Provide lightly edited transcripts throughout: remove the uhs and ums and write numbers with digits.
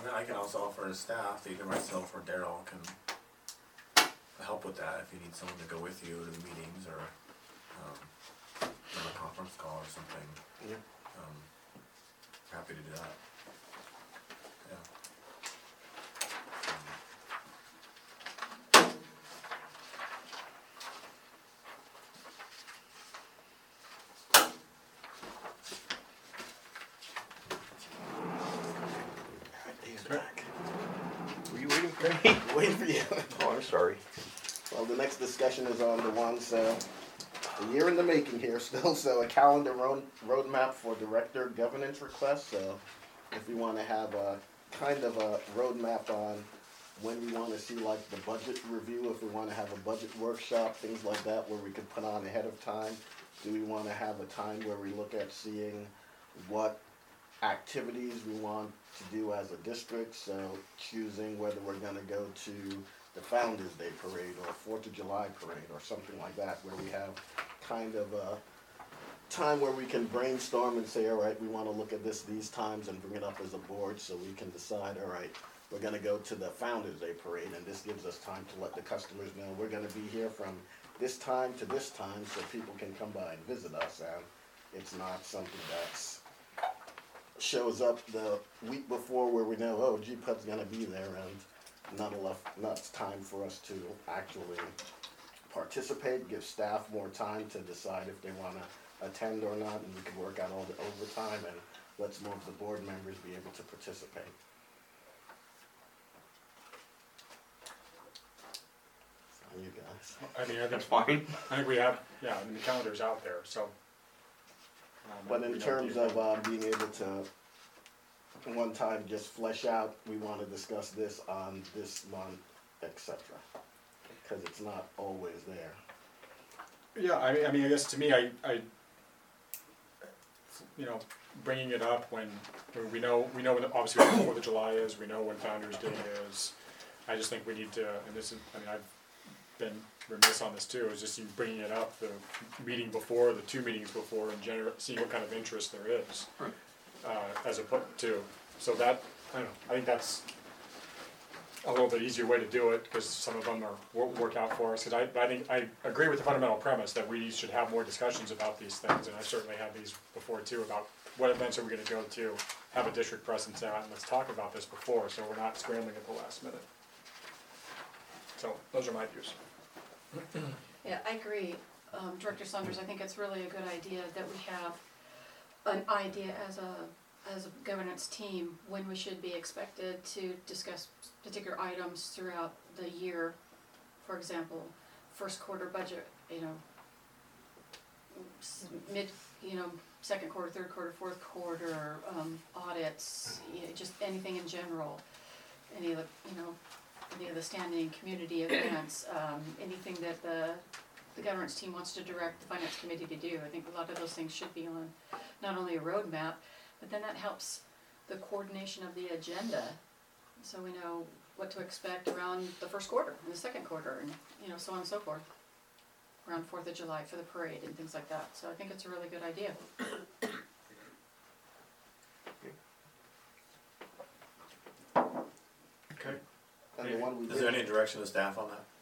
I mean, I can also offer to staff, either myself or Daryl can help with that if you need someone to go with you to the meetings or on a conference call or something. Yeah. Happy to do that. Yeah. Dave's back. Were you waiting for me? Waiting for you. Oh, I'm sorry. Well, the next discussion is on the ones, a year in the making here still, so a calendar roadmap for director governance requests. So if we want to have a kind of a roadmap on when we want to see like the budget review, if we want to have a budget workshop, things like that where we could put on ahead of time. Do we want to have a time where we look at seeing what activities we want to do as a district? So choosing whether we're going to go to the Founders Day Parade or 4th of July Parade or something like that, where we have kind of a time where we can brainstorm and say, all right, we want to look at this these times and bring it up as a board so we can decide, all right, we're going to go to the Founders Day Parade, and this gives us time to let the customers know we're going to be here from this time to this time so people can come by and visit us, and it's not something that's shows up the week before where we know, oh, GPUD's going to be there, and not enough time for us to actually participate, give staff more time to decide if they want to attend or not, and we can work out all the overtime, and let's more of the board members be able to participate. So you guys. I mean, I think That's fine. I think we have, yeah, I mean, the calendar's out there, so. But in we don't terms need- of being able to one time just flesh out, we want to discuss this on this month, etc. Because it's not always there. Yeah, I mean, I guess to me, I you know, bringing it up when we know when obviously we know what the 4th of July is, we know when Founders Day is. I just think we need to, and this is, I mean, I've been remiss on this too, is just you bringing it up the meeting before, the 2 meetings before, and seeing what kind of interest there is. Right. As opposed to, so that, I don't know, I think that's a little bit easier way to do it, because some of them work out for us, because I think, I agree with the fundamental premise that we should have more discussions about these things, and I certainly had these before too, about what events are we gonna go to, have a district presence out, and let's talk about this before, so we're not scrambling at the last minute. So, those are my views. Yeah, I agree, Director Saunders, I think it's really a good idea that we have an idea as a governance team when we should be expected to discuss particular items throughout the year. For example, first quarter budget, second quarter, third quarter, fourth quarter, audits, just anything in general, any of the standing community events, anything that the governance team wants to direct the finance committee to do. I think a lot of those things should be on not only a roadmap, but then that helps the coordination of the agenda, so we know what to expect around the first quarter and the second quarter, and so on and so forth, around 4th of July for the parade and things like that. So I think it's a really good idea. Okay. And the one we Is there any direction to staff on that?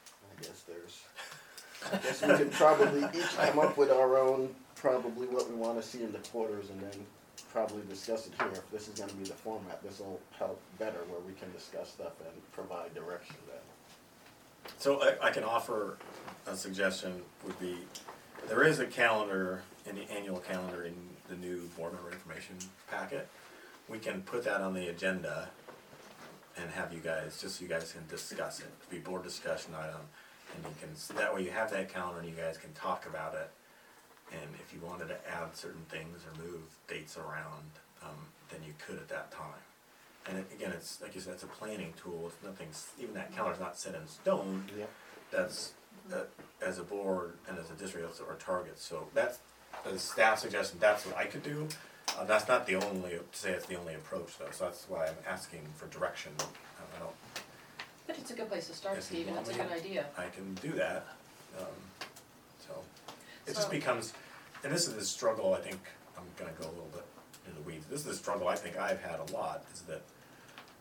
I guess we could probably each come up with our own, probably what we want to see in the quarters, and then probably discuss it here. If this is going to be the format, this will help better where we can discuss stuff and provide direction then. So I can offer a suggestion would be, there is a calendar, in the annual calendar in the new board member information packet. We can put that on the agenda and have you guys, just so you guys can discuss it, be board discussion item. And you can, that way you have that calendar and you guys can talk about it. And if you wanted to add certain things or move dates around, then you could at that time. And again, it's like you said, it's a planning tool. It's nothing. Even that calendar's not set in stone. Yeah. That's as a board and as a district, that's our target. So that's a staff suggestion. That's what I could do. That's not the only. To say it's the only approach though. So that's why I'm asking for direction. I don't. But it's a good place to start, If you Steve, and want it's a me, good idea. I can do that. So it just becomes, and this is the struggle. I think I'm going to go a little bit into the weeds. This is the struggle I think I've had a lot. Is that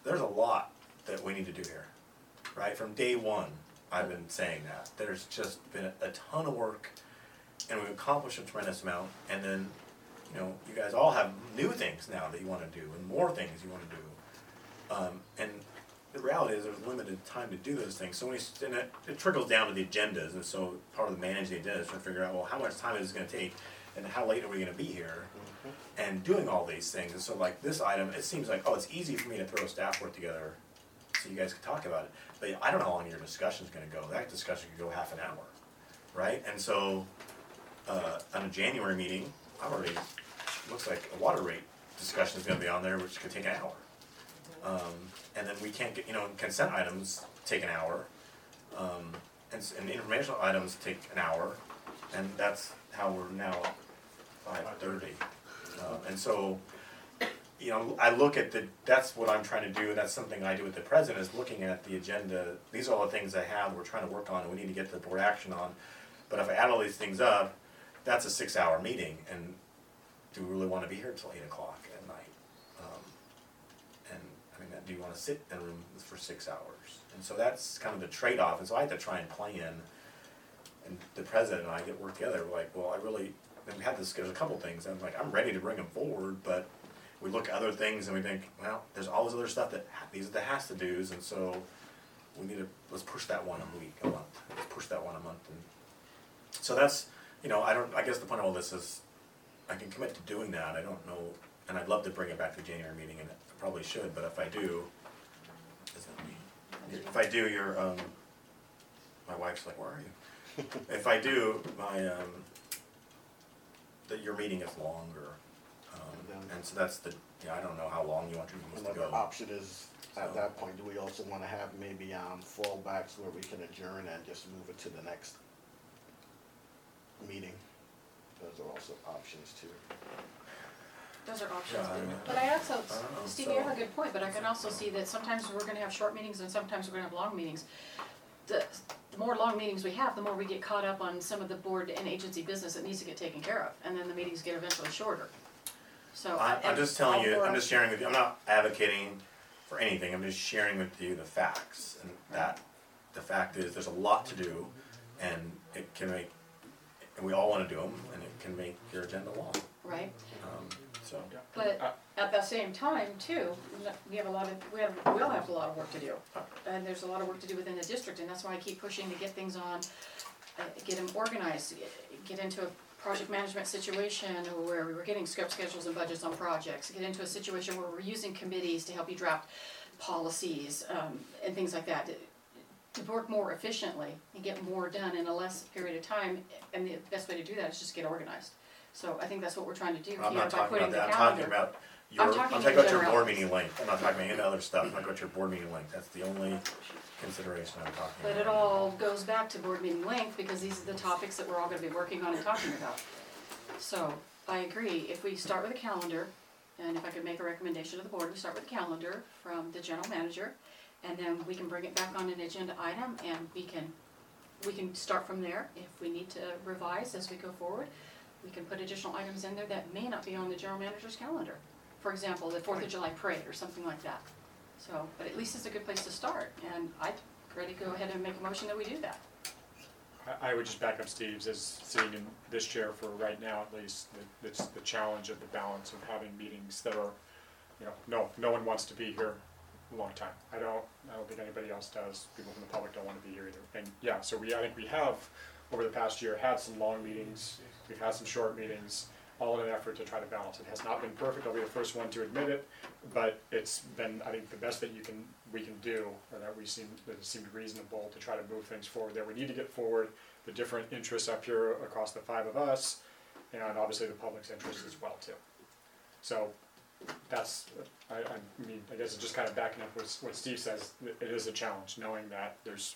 there's a lot that we need to do here, right? From day one, I've been saying that. There's just been a ton of work, and we've accomplished a tremendous amount, and then, you know, you guys all have new things now that you wanna do, and more things you wanna do. And the reality is there's limited time to do those things, so and it trickles down to the agendas, and so part of the managing the agenda is trying to figure out, well, how much time is it gonna take, and how late are we gonna be here? And doing all these things, and so like this item, it seems like, oh, it's easy for me to throw staff work together so you guys can talk about it, but I don't know how long your discussion's gonna go, that discussion could go half an hour, right? And so, on a January meeting, I've already, looks like a water rate discussion is gonna be on there, which could take an hour. And then we can't get, you know, consent items take an hour, and informational items take an hour, and that's how we're now at 5:30. And so, you know, I look at that's what I'm trying to do, and that's something I do with the president, is looking at the agenda. These are all the things I have, we're trying to work on, and we need to get the board action on. But if I add all these things up, that's a 6-hour meeting, and do we really wanna be here till 8 o'clock at night? And, I mean, do you wanna sit in a room for 6 hours? And so that's kind of the trade-off, and so I had to try and plan, and the president and I get work together, we're like, well, and we had this, there's a couple things, I'm like, I'm ready to bring them forward, but we look at other things and we think, well, there's all this other stuff that, these are the has-to-dos, and so we need to, let's push that one a month, let's push that one a month, and so that's, you know, I guess the point of all this is, I can commit to doing that, I don't know, and I'd love to bring it back to the January meeting, and I probably should, but if I do, if I do, my wife's like, where are you? If I do, your meeting is longer, and so that's I don't know how long you want your meetings to Another go. option is, at that point, do we also wanna have maybe, fallbacks where we can adjourn and just move it to the next meeting? Those are also options too. Those are options, Yeah, I know. but I also, I don't know, Steve, you have so- a good point, but I can also see that sometimes we're gonna have short meetings and sometimes we're gonna have long meetings. The more long meetings we have, the more we get caught up on some of the board and agency business that needs to get taken care of, and then the meetings get eventually shorter. So. I'm just telling all you, for I'm us- just sharing with you, I'm not advocating for anything, I'm just sharing with you the facts, and that, the fact is, there's a lot to do, and it can make, and we all wanna do them, and it can make your agenda long, Right, so. but at the same time too, we have a lot of, we all have a lot of work to do. And there's a lot of work to do within the district, and that's why I keep pushing to get things on, get them organized, get into a project management situation where we're getting scope schedules and budgets on projects, get into a situation where we're using committees to help you draft policies, and things like that, to work more efficiently and get more done in a less period of time, and the best way to do that is just get organized. So I think that's what we're trying to do here I'm not by talking putting about the that, I'm calendar. talking about I'm talking I'm in talking about your general. board meeting length, I'm not talking about any other stuff, I'm talking about your board meeting length, that's the only consideration I'm talking about. But it all goes back to board meeting length, because these are the topics that we're all gonna be working on and talking about. So, I agree, if we start with a calendar, and if I could make a recommendation to the board, we start with a calendar from the general manager, and then we can bring it back on an agenda item, and we can start from there. If we need to revise as we go forward, we can put additional items in there that may not be on the general manager's calendar. For example, the 4th of July parade or something like that. So, but at least it's a good place to start, and I'd ready to go ahead and make a motion that we do that. I would just back up Steve's, as sitting in this chair for right now at least, it's the challenge of the balance of having meetings that are, you know, no one wants to be here a long time. I don't think anybody else does, people from the public don't want to be here either. And yeah, so I think we have, over the past year, had some long meetings, we've had some short meetings, all in an effort to try to balance. It has not been perfect, I'll be the first one to admit it, but it's been, I think, the best that we can do, or that it seemed reasonable to try to move things forward that we need to get forward, the different interests up here across the 5 of us, and obviously the public's interest as well too. So that's, I mean, I guess it's just kind of backing up what Steve says, it is a challenge, knowing that there's,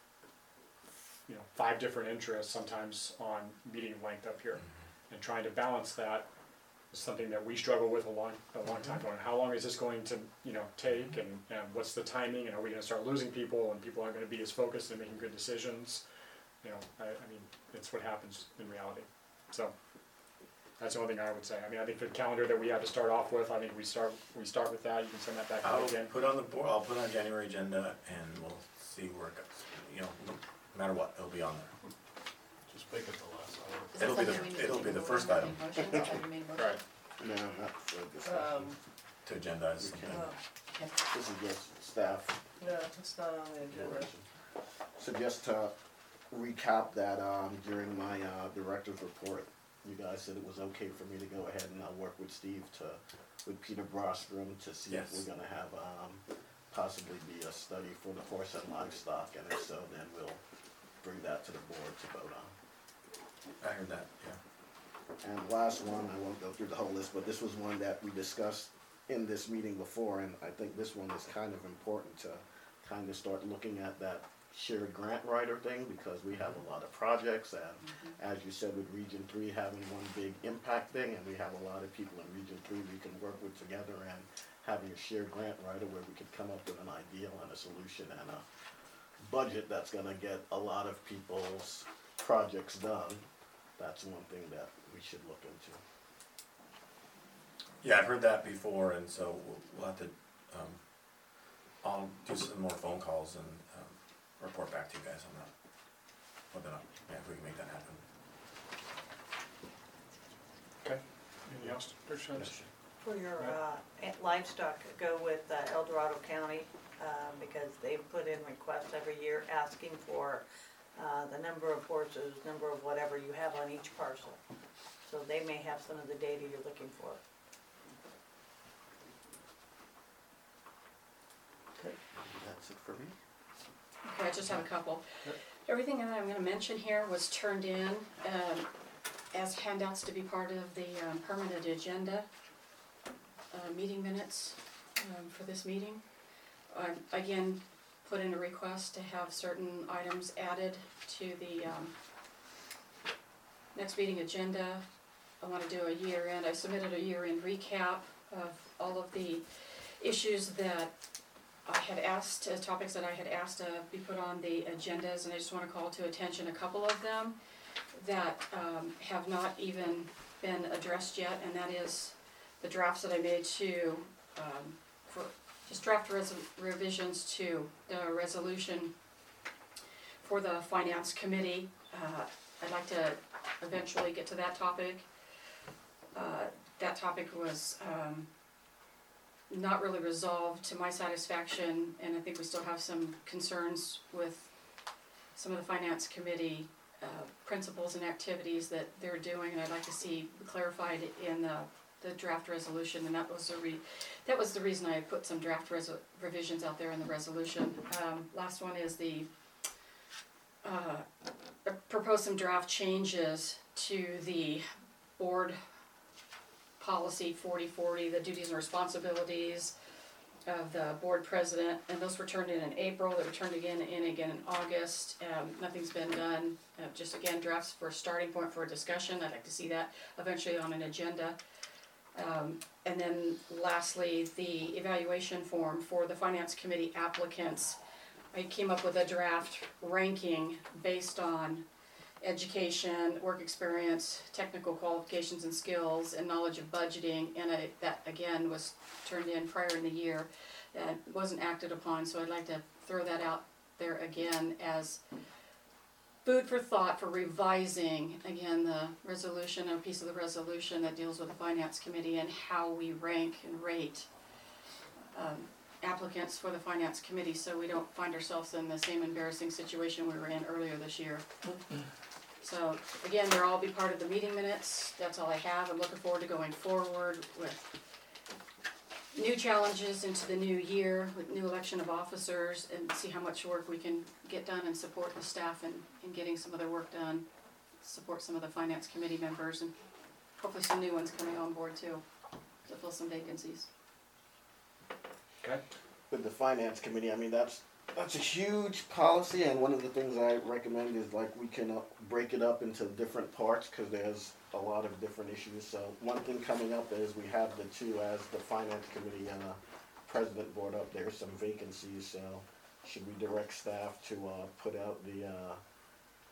5 different interests sometimes on meeting length up here. And trying to balance that is something that we struggle with a long time going. How long is this going to, take, and what's the timing, and are we gonna start losing people, and people aren't gonna be as focused and making good decisions? I mean, it's what happens in reality. So, That's the only thing I would say. I mean, I think the calendar that we have to start off with, I think we start with that. You can send that back out again. I'll put on January agenda and we'll see where it goes. You know, no matter what, it'll be on there. Just make it the last item. Is that It'll be something we need to it'll take be a the vote first on? item. Any motions? Have you made a motion? Right. No, not for discussion. To agendize something. Okay. This is just staff No, it's not on the agenda. direction. So just to recap that, during my, director's report, you guys said it was okay for me to go ahead and I'll work with Steve with Peter Brostrom to see if Yes. we're gonna have, possibly be a study for the horse and livestock, and if so, then we'll bring that to the board to vote on. I heard that, yeah. And last one, I won't go through the whole list, but this was one that we discussed in this meeting before, and I think this one is kind of important to kind of start looking at that shared grant writer thing, because we have a lot of projects, and as you said, with Region 3 having one big impact thing, and we have a lot of people in Region 3 we can work with together, and having a shared grant writer where we could come up with an ideal and a solution and a budget that's gonna get a lot of people's projects done, that's one thing that we should look into. Yeah, I've heard that before, and so we'll have to, I'll do some more phone calls and, report back to you guys on that. Whether or not, yeah, if we can make that happen. Okay. Anything else? For your livestock, go with El Dorado County, because they put in requests every year asking for the number of horses, number of whatever you have on each parcel. So they may have some of the data you're looking for. Okay, that's it for me. Okay, I just have a couple. Everything that I'm gonna mention here was turned in, as handouts to be part of the, permanent agenda, meeting minutes, for this meeting. I, again, put in a request to have certain items added to the, next meeting agenda. I wanna do a year-end, I submitted a year-end recap of all of the issues that I had asked, topics that I had asked to be put on the agendas, and I just wanna call to attention a couple of them that, have not even been addressed yet, and that is the drafts that I made to, for, just draft revisions to the resolution for the finance committee. I'd like to eventually get to that topic. That topic was, not really resolved to my satisfaction, and I think we still have some concerns with some of the finance committee principles and activities that they're doing, and I'd like to see clarified in the draft resolution, and that was the reason I put some draft revisions out there in the resolution. Last one is the propose some draft changes to the board policy 4040, the duties and responsibilities of the board president, and those were turned in April. They were turned again in August. Nothing's been done. Just again, drafts for a starting point for a discussion. I'd like to see that eventually on an agenda. And then lastly, the evaluation form for the finance committee applicants. I came up with a draft ranking based on education, work experience, technical qualifications and skills, and knowledge of budgeting, and that again was turned in prior in the year. That wasn't acted upon, so I'd like to throw that out there again as food for thought for revising, again, the resolution, a piece of the resolution that deals with the finance committee and how we rank and rate applicants for the finance committee, so we don't find ourselves in the same embarrassing situation we were in earlier this year. So, again, they'll all be part of the meeting minutes. That's all I have. I'm looking forward to going forward with new challenges into the new year, with new election of officers, and see how much work we can get done and support the staff in getting some of their work done, support some of the finance committee members, and hopefully some new ones coming on board too, to fill some vacancies. Okay. With the finance committee, I mean, that's a huge policy, and one of the things I recommend is like we can break it up into different parts, because there's a lot of different issues. So one thing coming up is we have the two as the finance committee and the president board up. There's some vacancies, so should we direct staff to put out the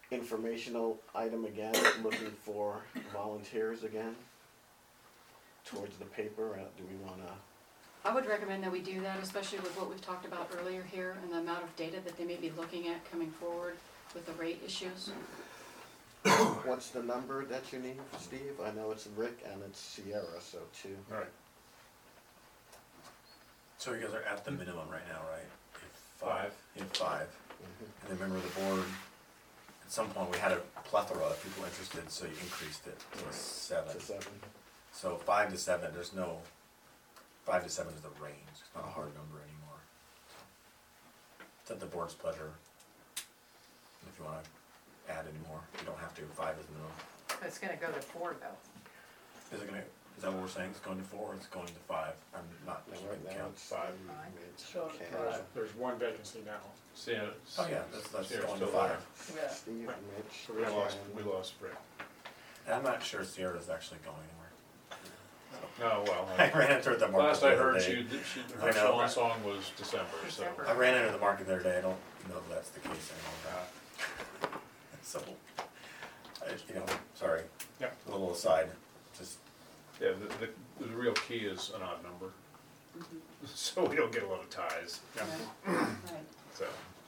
informational item again, looking for volunteers again towards the paper. Do we wanna? I would recommend that we do that, especially with what we've talked about earlier here and the amount of data that they may be looking at coming forward with the rate issues. What's the number that you need, Steve? I know it's Rick and it's Sierra, so two. All right. So you guys are at the minimum right now, right? You have Five. You have 5. Mhm. And then remember the board, at some point we had a plethora of people interested, so you increased it to 7. To 7. So 5 to 7, there's no, 5 to 7 is the range, it's not a hard number anymore. It's at the board's pleasure. If you wanna add any more, you don't have to, 5 is the minimum. It's gonna go to 4 though. Is it gonna, is that what we're saying, it's going to 4 or it's going to 5? I'm not No, keeping right now count. it's 5. It's So, okay. There's one vacancy now. Yeah. Oh yeah, that's Sierra's going to still 5. there. Yeah. Steve, Right. Mitch. So we lost- We lost Rick. And I'm not sure Sierra's actually going anywhere. Oh, well. I ran into her at the market Last the I other heard, day. her I know. swan song was December, so. December. I ran into the market the other day, I don't know if that's the case anymore. So, sorry, Yeah. a little aside, just, Yeah, the real key is an odd number, so we don't get a lot of ties, Yeah. Right. so.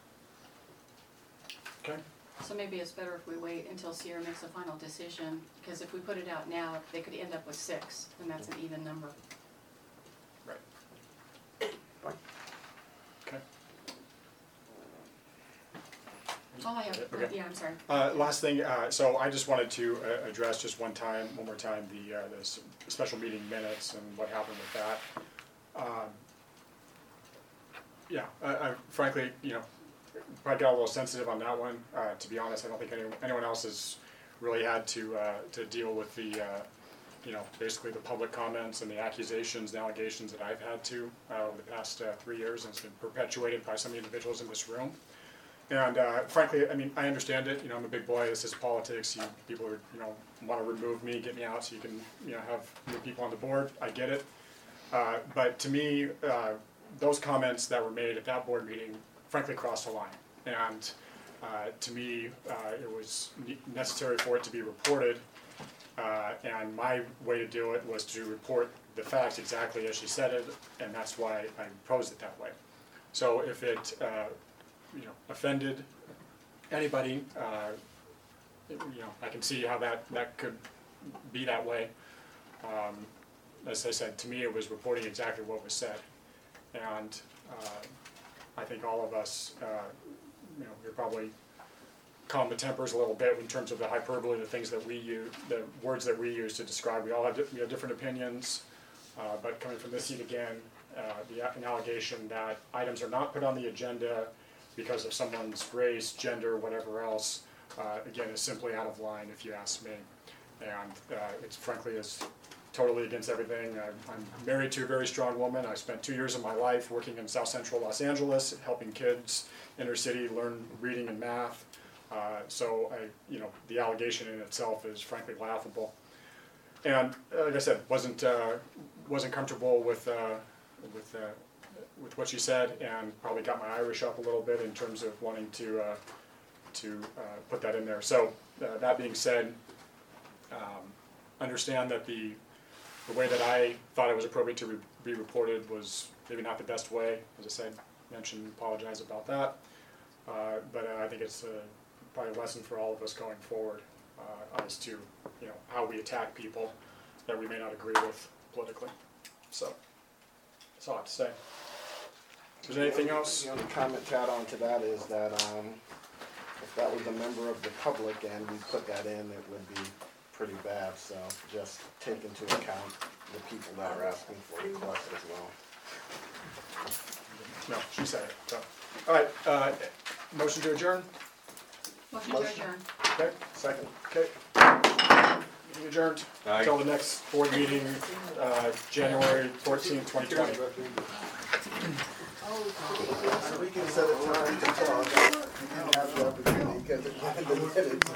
Okay. So maybe it's better if we wait until Sierra makes a final decision, because if we put it out now, they could end up with 6, and that's an even number. Right. Okay. That's all I have. Okay. Yeah, I'm sorry. Last thing, so I just wanted to address just one more time, the special meeting minutes and what happened with that. Yeah, I frankly, probably got a little sensitive on that one. To be honest, I don't think anyone else has really had to deal with the, basically the public comments and the accusations and allegations that I've had to over the past 3 years, and it's been perpetuated by some of the individuals in this room. And frankly, I mean, I understand it. I'm a big boy. This is politics. People are, want to remove me, get me out, so you can, have new people on the board. I get it. But to me, those comments that were made at that board meeting, frankly, crossed the line. And to me, it was necessary for it to be reported. And my way to do it was to report the facts exactly as she said it, and that's why I proposed it that way. So if it offended anybody, I can see how that could be that way. As I said, to me, it was reporting exactly what was said. And I think all of us, you're probably calm the tempers a little bit in terms of the hyperbole, the things that we use, the words that we use to describe. We have different opinions, but coming from this seat again, an allegation that items are not put on the agenda because of someone's race, gender, whatever else, again, is simply out of line if you ask me. And it's frankly is totally against everything. I'm married to a very strong woman. I spent 2 years of my life working in South Central Los Angeles, helping kids, inner city, learn reading and math. So the allegation in itself is frankly laughable. And like I said, wasn't comfortable with what she said, and probably got my Irish up a little bit in terms of wanting to put that in there. So that being said, understand that the way that I thought it was appropriate to be reported was maybe not the best way. As I said, apologize about that. But I think it's probably a lesson for all of us going forward as to how we attack people that we may not agree with politically. So that's all I have to say. Is there anything else? The only comment to add on to that is that if that was a member of the public and we put that in, it would be pretty bad. So just take into account the people that are asking for requests as well. No, she said it. So. All right, motion to adjourn? Motion to Motion. adjourn. Okay, Second. okay. Meeting adjourned. Until the next board meeting, January 14th, 2020. We can set a time to talk. You can have the opportunity because it's